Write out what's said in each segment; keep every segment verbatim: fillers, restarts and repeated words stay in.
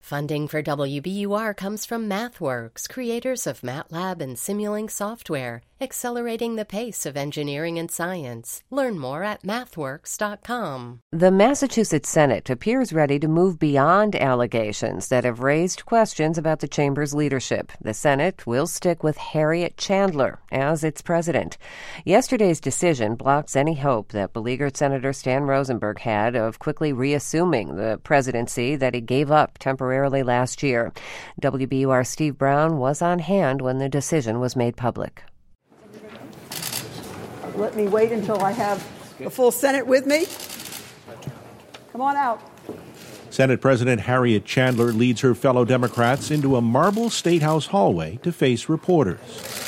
Funding for W B U R comes from MathWorks, creators of MATLAB and Simulink software, accelerating the pace of engineering and science. Learn more at mathworks dot com. The Massachusetts Senate appears ready to move beyond allegations that have raised questions about the chamber's leadership. The Senate will stick with Harriet Chandler as its president. Yesterday's decision blocks any hope that beleaguered Senator Stan Rosenberg had of quickly reassuming the presidency that he gave up temporarily last year. W B U R Steve Brown was on hand when the decision was made public. Let me wait until I have the full Senate with me. Come on out. Senate President Harriet Chandler leads her fellow Democrats into a marble State House hallway to face reporters.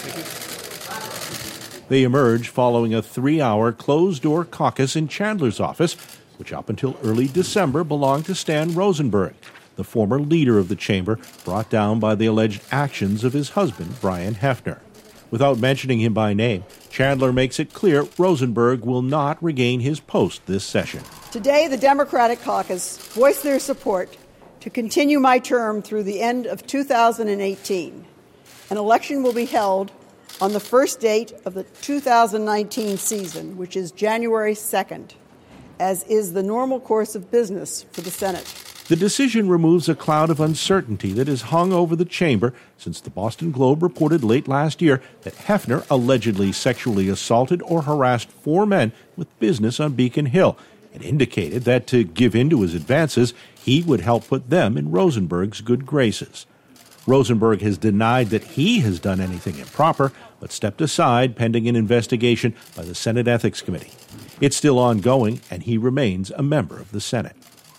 They emerge following a three-hour closed-door caucus in Chandler's office, which up until early December belonged to Stan Rosenberg, the former leader of the chamber, brought down by the alleged actions of his husband, Brian Hefner. Without mentioning him by name, Chandler makes it clear Rosenberg will not regain his post this session. Today, the Democratic caucus voiced their support to continue my term through the end of two thousand eighteen. An election will be held on the first date of the two thousand nineteen season, which is January second, as is the normal course of business for the Senate. The decision removes a cloud of uncertainty that has hung over the chamber since the Boston Globe reported late last year that Hefner allegedly sexually assaulted or harassed four men with business on Beacon Hill and indicated that to give in to his advances, he would help put them in Rosenberg's good graces. Rosenberg has denied that he has done anything improper, but stepped aside pending an investigation by the Senate Ethics Committee. It's still ongoing, and he remains a member of the Senate.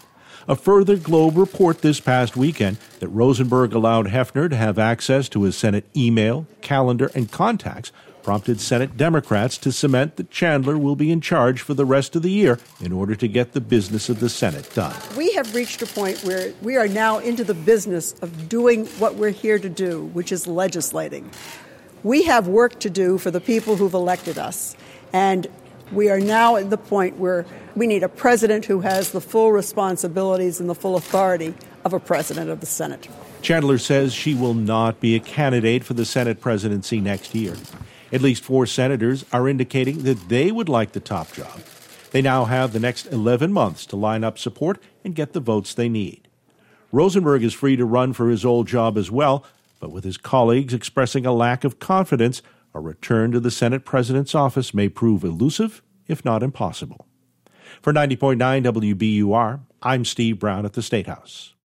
A further Globe report this past weekend that Rosenberg allowed Hefner to have access to his Senate email, calendar, and contacts prompted Senate Democrats to cement that Chandler will be in charge for the rest of the year in order to get the business of the Senate done. We have reached a point where we are now into the business of doing what we're here to do, which is legislating. We have work to do for the people who've elected us, and we are now at the point where we need a president who has the full responsibilities and the full authority of a president of the Senate. Chandler says she will not be a candidate for the Senate presidency next year. At least four senators are indicating that they would like the top job. They now have the next eleven months to line up support and get the votes they need. Rosenberg is free to run for his old job as well, but with his colleagues expressing a lack of confidence, a return to the Senate president's office may prove elusive, if not impossible. For ninety point nine W B U R, I'm Steve Brown at the State House.